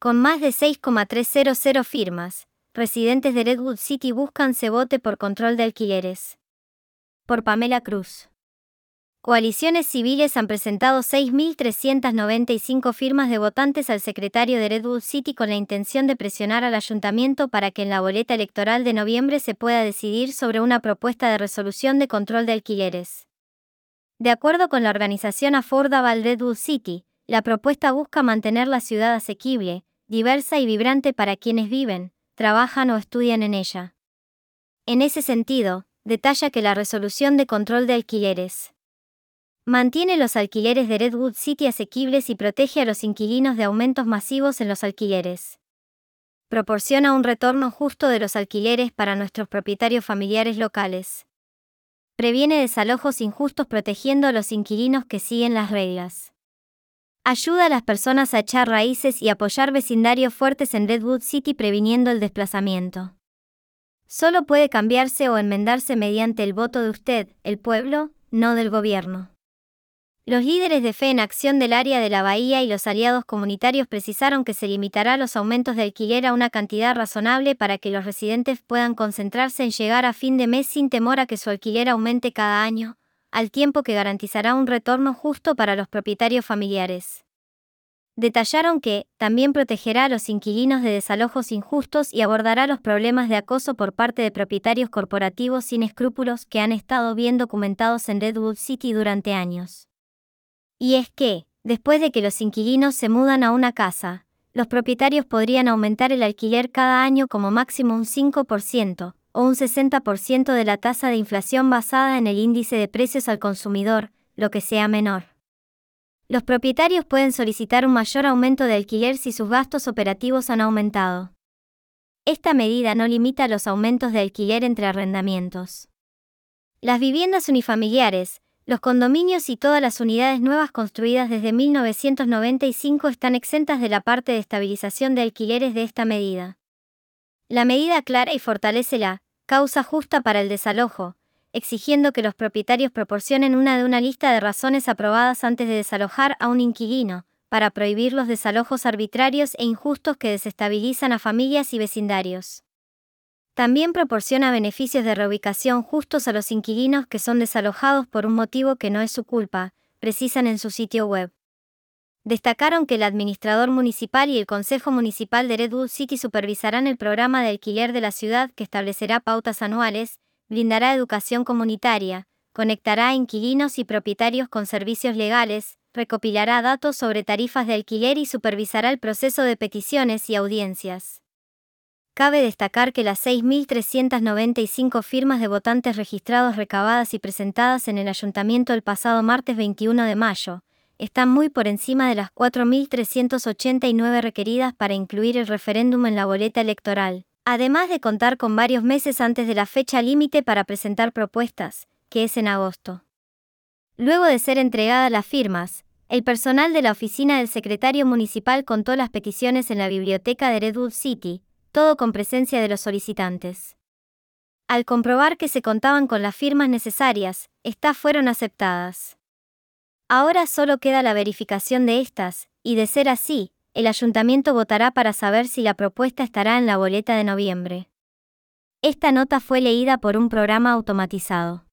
Con más de 6,300 firmas, residentes de Redwood City buscan se vote por control de alquileres. Por Pamela Cruz. Coaliciones civiles han presentado 6.395 firmas de votantes al secretario de Redwood City con la intención de presionar al ayuntamiento para que en la boleta electoral de noviembre se pueda decidir sobre una propuesta de resolución de control de alquileres. De acuerdo con la organización Affordable Redwood City, la propuesta busca mantener la ciudad asequible, diversa y vibrante para quienes viven, trabajan o estudian en ella. En ese sentido, detalla que la resolución de control de alquileres mantiene los alquileres de Redwood City asequibles y protege a los inquilinos de aumentos masivos en los alquileres. Proporciona un retorno justo de los alquileres para nuestros propietarios familiares locales. Previene desalojos injustos protegiendo a los inquilinos que siguen las reglas. Ayuda a las personas a echar raíces y apoyar vecindarios fuertes en Redwood City previniendo el desplazamiento. Solo puede cambiarse o enmendarse mediante el voto de usted, el pueblo, no del gobierno. Los líderes de Fe en Acción del área de la Bahía y los aliados comunitarios precisaron que se limitará los aumentos de alquiler a una cantidad razonable para que los residentes puedan concentrarse en llegar a fin de mes sin temor a que su alquiler aumente cada año, al tiempo que garantizará un retorno justo para los propietarios familiares. Detallaron que, también protegerá a los inquilinos de desalojos injustos y abordará los problemas de acoso por parte de propietarios corporativos sin escrúpulos que han estado bien documentados en Redwood City durante años. Y es que, después de que los inquilinos se mudan a una casa, los propietarios podrían aumentar el alquiler cada año como máximo un 5%, o un 60% de la tasa de inflación basada en el índice de precios al consumidor, lo que sea menor. Los propietarios pueden solicitar un mayor aumento de alquiler si sus gastos operativos han aumentado. Esta medida no limita los aumentos de alquiler entre arrendamientos. Las viviendas unifamiliares, los condominios y todas las unidades nuevas construidas desde 1995 están exentas de la parte de estabilización de alquileres de esta medida. La medida aclara y fortalece la causa justa para el desalojo, exigiendo que los propietarios proporcionen una lista de razones aprobadas antes de desalojar a un inquilino, para prohibir los desalojos arbitrarios e injustos que desestabilizan a familias y vecindarios. También proporciona beneficios de reubicación justos a los inquilinos que son desalojados por un motivo que no es su culpa, precisan en su sitio web. Destacaron que el administrador municipal y el Consejo Municipal de Redwood City supervisarán el programa de alquiler de la ciudad que establecerá pautas anuales, brindará educación comunitaria, conectará a inquilinos y propietarios con servicios legales, recopilará datos sobre tarifas de alquiler y supervisará el proceso de peticiones y audiencias. Cabe destacar que las 6.395 firmas de votantes registrados recabadas y presentadas en el ayuntamiento el pasado martes 21 de mayo, están muy por encima de las 4.389 requeridas para incluir el referéndum en la boleta electoral, además de contar con varios meses antes de la fecha límite para presentar propuestas, que es en agosto. Luego de ser entregadas las firmas, el personal de la oficina del secretario municipal contó las peticiones en la biblioteca de Redwood City, todo con presencia de los solicitantes. Al comprobar que se contaban con las firmas necesarias, estas fueron aceptadas. Ahora solo queda la verificación de estas, y de ser así, el ayuntamiento votará para saber si la propuesta estará en la boleta de noviembre. Esta nota fue leída por un programa automatizado.